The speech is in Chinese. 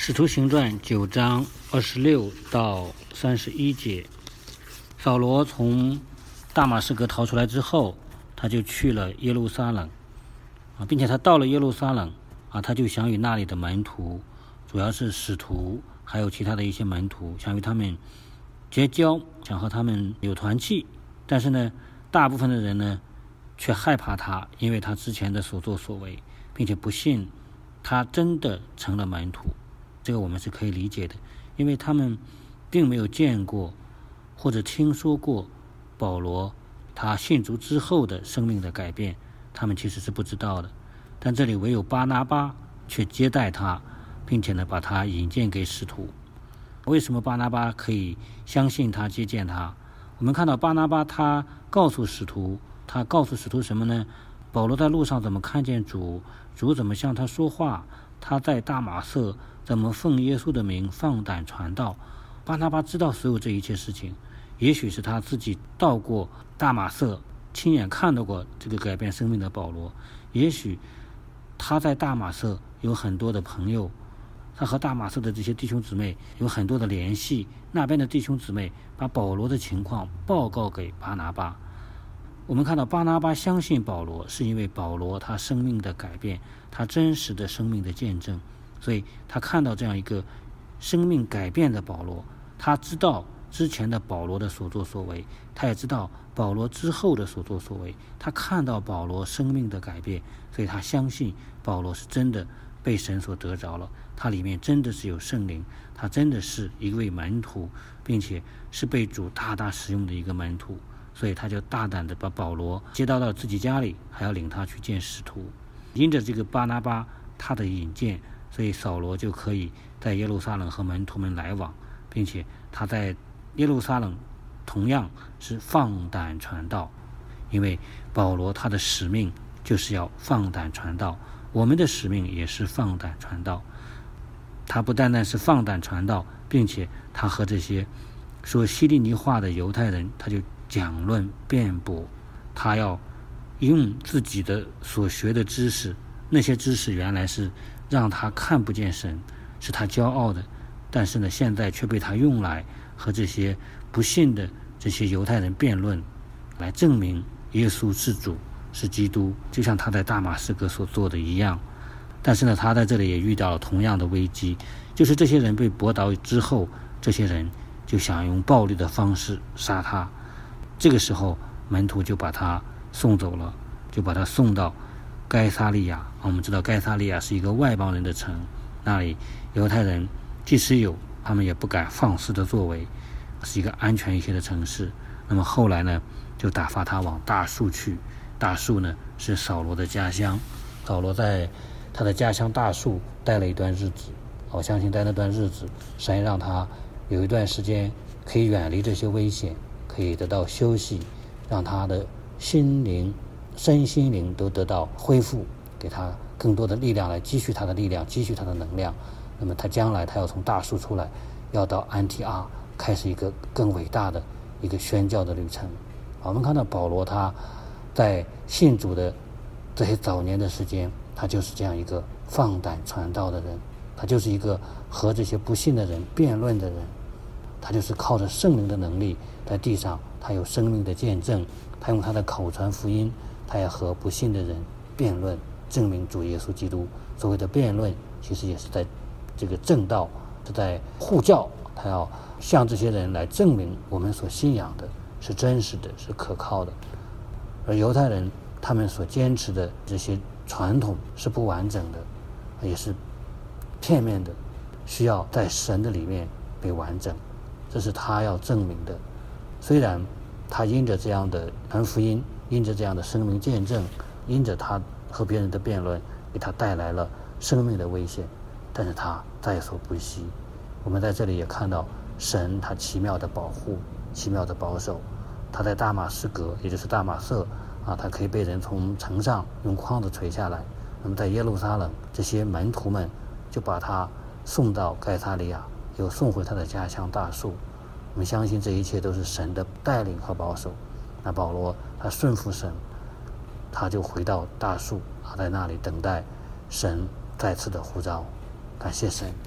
使徒行传9章26到31节，扫罗从大马士革逃出来之后，他就去了耶路撒冷并且他到了耶路撒冷他就想与那里的门徒，主要是使徒还有其他的一些门徒，想与他们结交，想和他们有团契。但是呢，大部分的人呢却害怕他，因为他之前的所作所为，并且不信他真的成了门徒。这个我们是可以理解的，因为他们并没有见过或者听说过保罗他信主之后的生命的改变，他们其实是不知道的。但这里唯有巴拿巴却接待他，并且呢把他引荐给使徒。为什么巴拿巴可以相信他，接见他？我们看到巴拿巴他告诉使徒什么呢？保罗在路上怎么看见主，主怎么向他说话，他在大马色怎么奉耶稣的名放胆传道。巴拿巴知道所有这一切事情，也许是他自己到过大马色，亲眼看到过这个改变生命的保罗，也许他在大马色有很多的朋友，他和大马色的这些弟兄姊妹有很多的联系，那边的弟兄姊妹把保罗的情况报告给巴拿巴。我们看到巴拿巴相信保罗，是因为保罗他生命的改变，他真实的生命的见证，所以他看到这样一个生命改变的保罗，他知道之前的保罗的所作所为，他也知道保罗之后的所作所为，他看到保罗生命的改变，所以他相信保罗是真的被神所得着了，他里面真的是有圣灵，他真的是一位门徒，并且是被主大大使用的一个门徒，所以他就大胆的把保罗接到自己家里，还要领他去见使徒。因着这个巴拿巴他的引荐，所以扫罗就可以在耶路撒冷和门徒们来往，并且他在耶路撒冷同样是放胆传道，因为保罗他的使命就是要放胆传道，我们的使命也是放胆传道。他不单单是放胆传道，并且他和这些说希利尼话的犹太人，他就讲论辩驳，他要用自己的所学的知识，那些知识原来是让他看不见神，是他骄傲的，但是呢现在却被他用来和这些不信的这些犹太人辩论，来证明耶稣是主，是基督，就像他在大马士革所做的一样。但是呢他在这里也遇到了同样的危机，就是这些人被驳倒之后，这些人就想用暴力的方式杀他。这个时候门徒就把他送走了，就把他送到该撒利亚。我们知道该撒利亚是一个外邦人的城，那里犹太人即使有，他们也不敢放肆的作为，是一个安全一些的城市。那么后来呢就打发他往大树去，大树呢是扫罗的家乡，扫罗在他的家乡大树待了一段日子，我相信在那段日子神让他有一段时间可以远离这些危险，可以得到休息，让他的心灵身心灵都得到恢复，给他更多的力量来积蓄他的力量，积蓄他的能量。那么他将来他要从大树出来，要到安提阿开始一个更伟大的一个宣教的旅程。我们看到保罗他在信主的这些早年的时间，他就是这样一个放胆传道的人，他就是一个和这些不信的人辩论的人，他就是靠着圣灵的能力在地上，他有生命的见证，他用他的口传福音，他也和不信的人辩论，证明主耶稣基督。所谓的辩论其实也是在这个正道，是在护教，他要向这些人来证明我们所信仰的是真实的，是可靠的。而犹太人他们所坚持的这些传统是不完整的，也是片面的，需要在神的里面被完整，这是他要证明的。虽然他因着这样的传福音，因着这样的生命见证，因着他和别人的辩论给他带来了生命的危险，但是他在所不惜。我们在这里也看到神他奇妙的保护，奇妙的保守。他在大马士革，也就是大马色他可以被人从城上用筐子垂下来。那么在耶路撒冷，这些门徒们就把他送到该撒利亚，又送回他的家乡大树。我们相信这一切都是神的带领和保守。那保罗他顺服神，他就回到大树，在那里等待神再次的呼召。感谢神。